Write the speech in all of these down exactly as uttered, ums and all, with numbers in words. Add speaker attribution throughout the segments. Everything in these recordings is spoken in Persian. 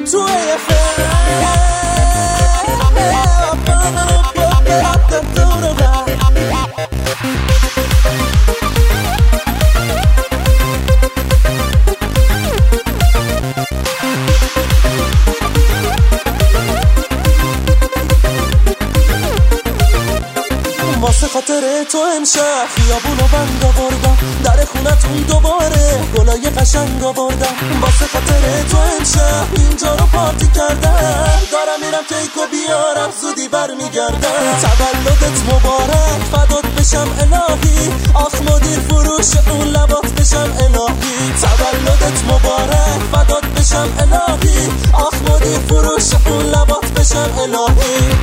Speaker 1: تو واسه خاطر تو امشب خیابونو بند آوردم، در خونتون دوباره گلای قشنگ آوردم. واسه خاطر تو امشب اینجا رو پارتی کردم، دارم میرم کیکو بیارم زودی برمیگردم. تولدت مبارک فدات بشم الهی، آخ مدیر فروش اون لبات بشم الهی. تولدت مبارک فدات بشم الهی، آخ مدیر فروش اون لبات بشم الهی.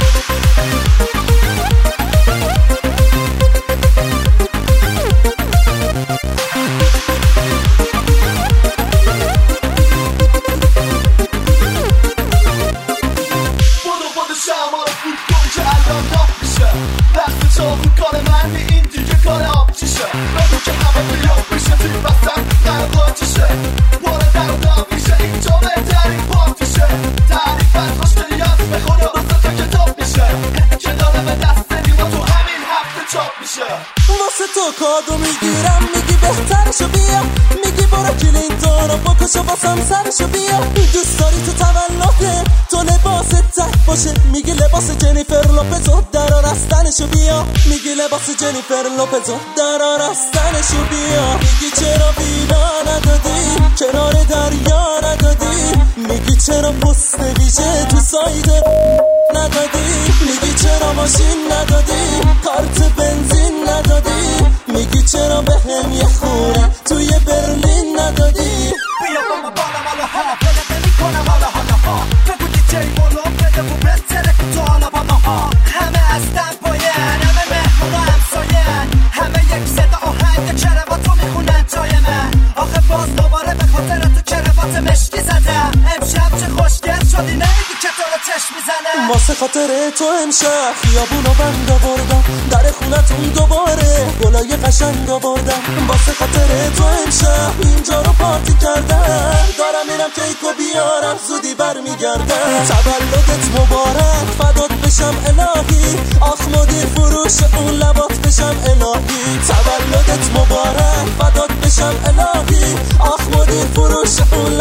Speaker 1: واسه تو کادو میگیرم، میگی بهترشو بیا، میگی برو کلینتون رو بکشو واسم سرشو بیا. دوست داری تو تولده تو لباست تک باشه، میگی لباس جنیفر لوپزو در رستنشو بیا، میگی لباس جنیفر لوپزو در رستنشو بیا. میگی چرا بینا ندادی، کنار دریا ندادی، میگی چرا پست ویژه تو سایت ندادی، میگی چرا ماشین ندادی، کارت بنزین ندادی، میگی چرا به هم یه خونه توی برلین ندادی.
Speaker 2: بیا با ما بالا بالا ها، بلده میکنم حالا حالا ها، بگو دی جی بولو بده و بهتره که تو حالا با ما ها. همه از دنباین، همه مهمون و همساین، همه یک صدا آهنگ کرواتو میخونن جای من. آخه باز دوباره به خاطر تو کروات مشکی زدم، امشب چه خوشگل شدی نمیگی که تو رو چشم میزنم.
Speaker 1: واسه خاطر تو امشب خیابونو بند آوردم، در خونتون دوباره گلای قشنگ آوردم. واسه خاطر تو امشب اینجا رو پارتی کردم، دارم میرم کیکو بیارم زودی برمیگردم. تولدت مبارک فدات بشم الهی، آخ مدیر فروش اون لبات بشم الهی. تولدت مبارک فدات بشم الهی، آخ مدیر فروش اون